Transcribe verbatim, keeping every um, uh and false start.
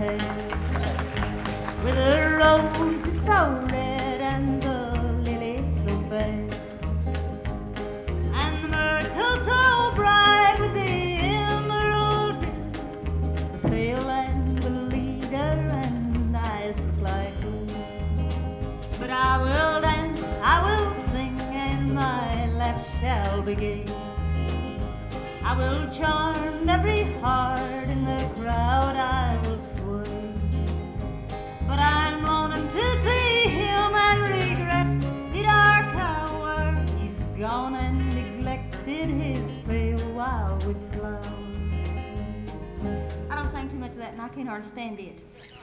hair, with the roses so red and the lilies so fair, and the myrtle so bright with the emerald green, the pale and the leader and eyes of light blue. But I will dance, I will sing, and my laugh shall be gay. I will charm every heart in the crowd, I will sway. But I'm longing to see him and regret the dark hour. He's gone and neglected his pale wild with flowers. I don't sing too much of that and I can't hardly stand it.